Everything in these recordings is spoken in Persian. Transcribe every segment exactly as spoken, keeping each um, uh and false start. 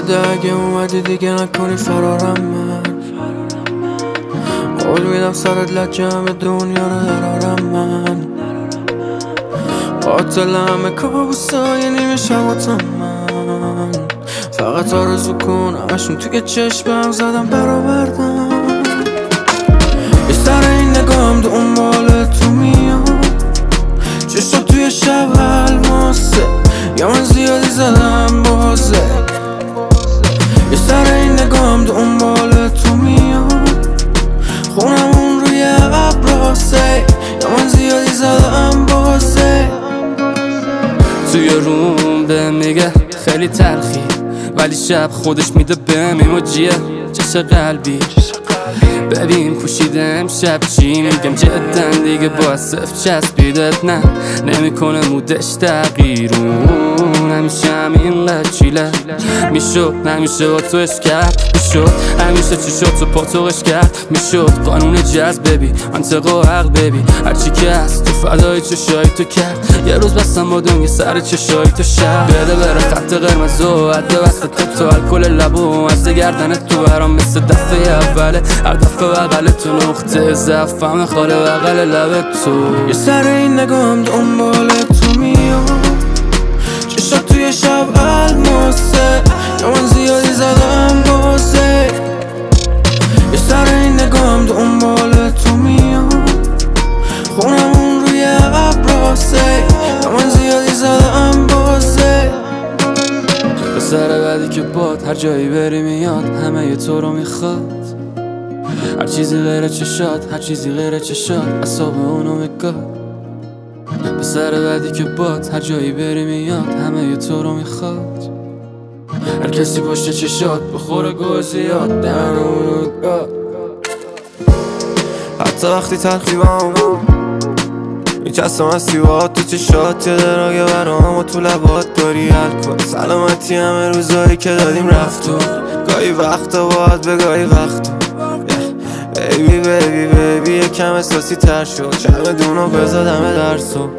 بده اگه اومدی دیگه نکنی فرارم من. قول میدم سرت لجم دنیا رو درارم من. قاتل همه کابوسای نیمه شباتم من. فقط آرزو کن همشون توی چشمم زدم برآوردم. یه سر این نگاهم دنبال تو میاد، چشم توی شب الماسه، یا من زیادی زدم بازه. یه سر این نگاهم دنبال تو میاد، خونمون روی ابراسه، یا من زیادی زدم بازه. توی روم به میگه خیلی تلخی، ولی شب خودش میده بهم ایموجیه چش قلبی. ببین پوشیده امشب چی میگم جدا دیگه با صف چسبیدت نه نمیکنه مودش تغییرون. همیشه همینقدر چیله میشد نمیشه با تو اش کرد میشد همیشه چی شد تو پاتوقش کرد میشد. قانون جذب ببی منطقه و حق ببی هرچی که هست تو فدای چشایی تو کرد. یه روز بستم با دنگ سر چشایی تو شب بده بره خط قرمز و عده وسط تو الکل لبو از گردن تو برام مثل دفعه اوله. هر دفعه بغل تو نقطه ضعفم خاله بغل لب تو. یه سر این نگاهم دنبال تو میاد، چشم توی شب الماسه، یا من زیادی زدم بازه. یه سر این نگاهم دنبال تو میاد، خونمون روی ابراسه، یا من زیادی زدم بازه. به سر بعدی که باد هر جایی بری میاد همه ی تو رو میخواد. هر چیزی غیر چشات هر چیزی غیر چشات اصاب اونو میگاد. به سر بعدی که باد هر جایی بری میاد همه ی تو رو میخواد. هر کسی پشت چشات بخوره گوه زیاد دهن اونو میگاد. حتی وقتی تلخی با میچستم از سیوات تو چشات، یه دراگه برام و تو لبات داری الکل. سلامتی همه روزایی که دادیم رفتون، گاهی وقتا باید به گاهی وقتا. بیبی بیبی بیبی یکم احساسی تر شد، چمدونو بذار دم درسو.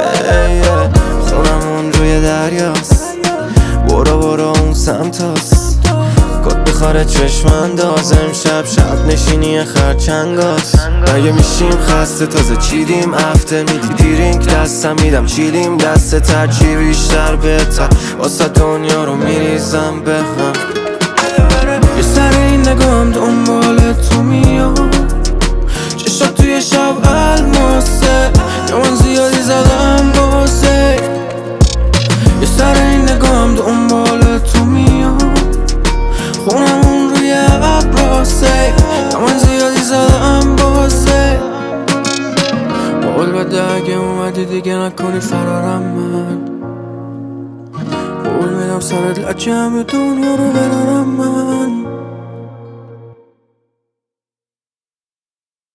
خونمون روی دریاست، برو برو اون سمت هست. کت بخاره چشم انداز امشب شب نشینی خرچنگاست. مگه میشیم خسته تازه چیدیم افته میدی دیرینک دستم میدم چیلیم دست ترچی بیشتر بهتر واسه دنیا رو میریزم به هم. یه سر این نگاهم دنبال تو میاد، چشم توی شب الماسه، یا من زیادی زدم بازه. یه سر این نگاهم دنبال تو میاد، خونمون روی ابراسه، یا من زیادی زدم بازه. قول بده اگه اومدی دیگه نکنی فرارم من. قول میدم سرت لجم دنیا رو برارم من.